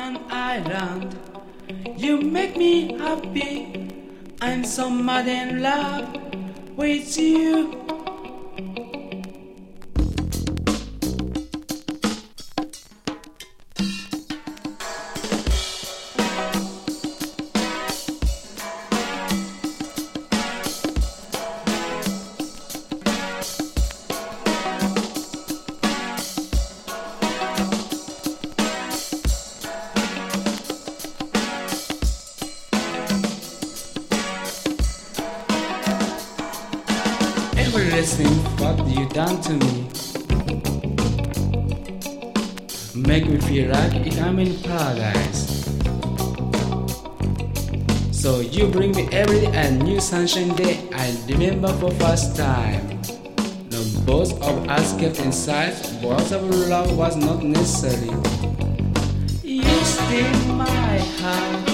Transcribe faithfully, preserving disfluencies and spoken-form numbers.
an island. You make me happy. I'm so mad in love with you. Everything what you done to me make me feel like I'm in paradise. So you bring me every day a new sunshine day. I remember for first time. No, both of us kept inside. Both of love was not necessary. You steal my heart.